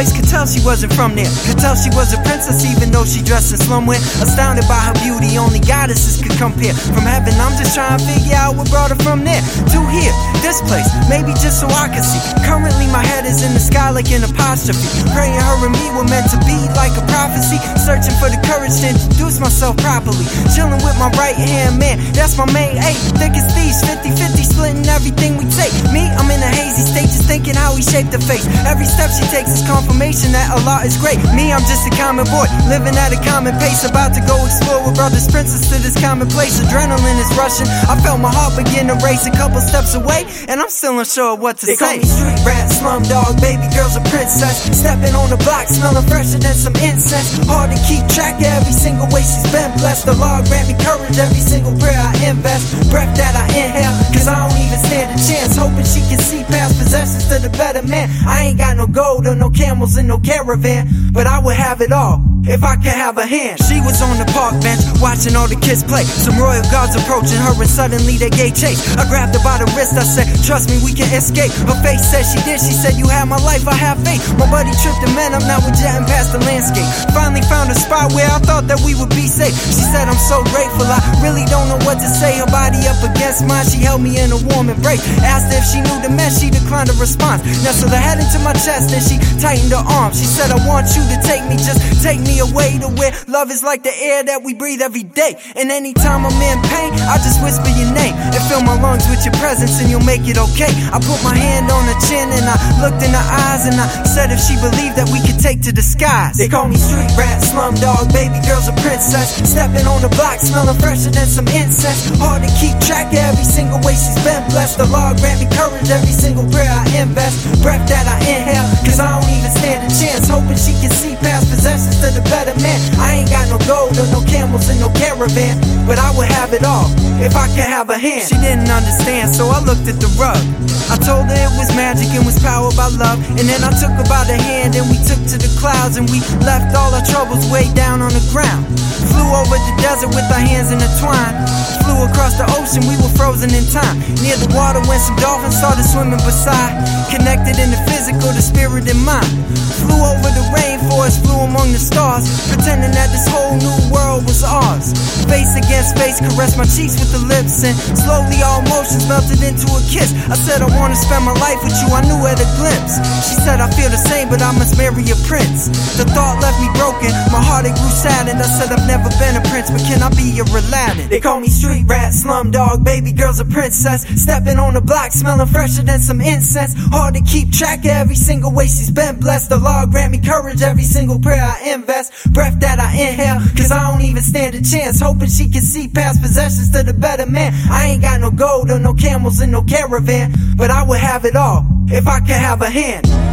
place, could tell she wasn't from there. Could tell she was a princess even though she dressed in slumwear. Astounded by her beauty, only goddesses could compare. From heaven, I'm just trying to figure out what brought her from there to here, this place, maybe just so I can see. Currently my head is in the sky like an apostrophe. Praying her and me were meant to be like a prophecy. Searching for the courage to introduce myself properly. Chilling with my right hand man, that's my main eight. Thick as thieves, 50-50, splitting everything we take. Me, I'm in a hazy state, just thinking how he shaped the face. Every step she takes is confirmation that Allah is great. Me, I'm just a common boy, living at a common pace. About to go explore with brothers, princess to this common place. Adrenaline is rushing, I felt my heart begin to race. A couple steps away, and I'm still unsure of what to say. They call me street rat, slum dog, baby girl's a princess. Stepping on the block, smelling fresher than some incense. Hard to keep track of every single way she's been blessed. The Lord grant me courage every single prayer I invest. Breath that I inhale, cause I don't even stand a chance. Hoping she can see past possessions to the better man. I ain't got no gold or no camels and no caravan, but I would have it all if I could have a hand. She was on the park bench, watching all the kids play. Some royal guards approaching her and suddenly they gave chase. I grabbed her by the wrist, I said, trust me, we can escape. Her face said she did, she said, you have my life, I have faith. My buddy tripped and man, I'm now we're jetting past the landscape. Finally found a spot where I thought that we would be safe. She said, I'm so grateful, I really don't know what to say. Her body up against mine, she held me in a warm embrace. Asked if she knew the mess, she declined a response. Nestled her head into my chest and she tightened her arms. She said, I want you to take me, just take me away to where love is like the air that we breathe every day. And anytime I'm in pain, I just whisper your name and fill my lungs with your presence and you'll make it okay. I put my hand on her chin and I looked in her eyes and I said if she believed that we could take to the skies. They call me street rat, slum dog, baby girl's a princess. Stepping on the block, smelling fresher than some incense. Hard to keep track of every single way she's been blessed. The Lord grant me courage every single prayer I invest. Breath that I inhale, cause I don't even stand a chance. Hoping she can see past possessions to the better man. I ain't got no gold or no camels and no caravan, but I would have it all if I could have a hand. She didn't understand, so I looked at the rug. I told her it was magic and was powered by love. And then I took her by the hand and we took to the clouds. And we left all our troubles way down on the ground. Flew over the desert with our hands intertwined. Flew across the ocean, we were frozen in time. Near the water when some dolphins started swimming beside. Connected in the physical, the spirit and mind. Flew over the rainforest, flew among the stars. Pretending that this whole new world was ours. Face against face, caressed my cheeks with the lips. And slowly all emotions melted into a kiss. I said I wanna spend my life with you, I knew at a glimpse. She said I feel the same, but I must marry a prince. The thought left me broken, my heart it grew saddened. I said I've never been a prince, but can I be your Aladdin? They call me street rat, slum dog, baby girl's a princess. Stepping on the block, smelling fresher than some incense. Hard to keep track of every single way she's been blessed. The Lord grant me courage every single prayer I invest. Breath that I inhale, cause I don't even stand a chance. Hoping she can see past possessions to the better man. I ain't got no gold or no camels and no caravan, but I would have it all if I could have a hand.